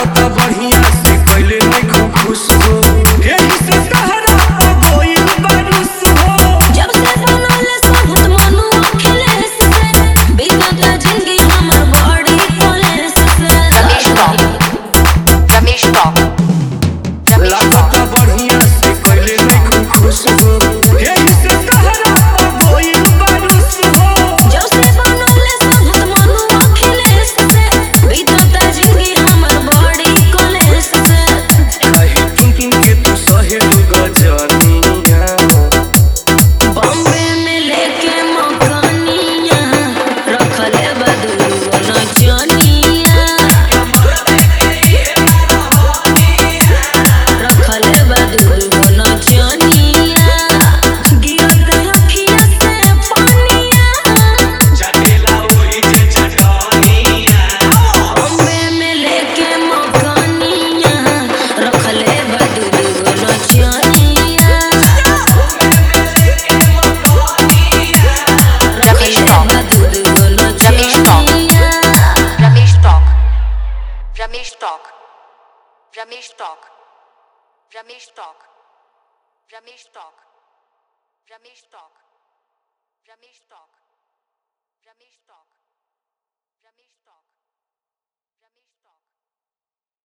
लागता बढ़िया से कैले नहीं खूब खुश हो यही से तहरा गोई बारिश हो जब से बनले सब मनु अखिलेश से बीतता जिंदगी हमर बॉडी कॉलेज से रमेश टॉक लागता बढ़िया से कैले नहीं खूब खुश हो यही से तहरा गोई बारिश हो जब से बनले सब मनु अखिलेश से बीतता जिंदगी हमर बॉडी कॉलेज से काहे टुन के तू सहे गजनिया बॉम्बे में लेके मकानिया रखले बदुगो नचनिया रखले बदुगो नचनिया गिरत अखिया से पानिया बॉम्बे में लेके मकानिया रखले बदुगो नचनिया Ramesh talk Ramesh talk Ramesh talk Ramesh talk Ramesh talk Ramesh talk Ramesh talk Ramesh talk Ramesh talk